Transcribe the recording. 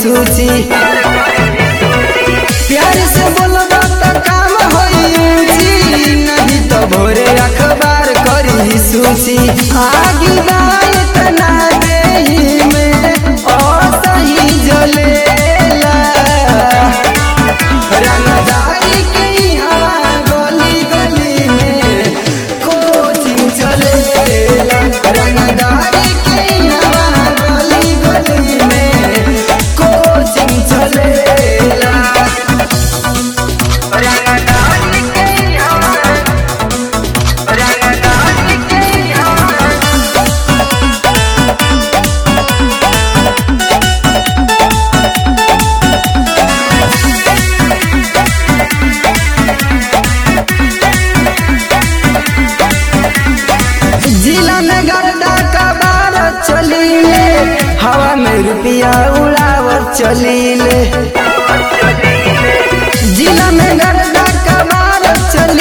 सूची प्यार से बोलबा त काम होई नहीं तो भोरे अखबार करी सूची आगी बाई तना देही में और सही जलेला रंगदारी के हवा गली गली में कोचिंग चलेला रंगदारी के हवा गली गली में कोचिंग चलेला रंगदारी के हवा रंगदारी के हवा जिला में गर्दा कबार चलीले हवा में रुपया उड़ावत चलीले जिला में गर्दा कबार चलीले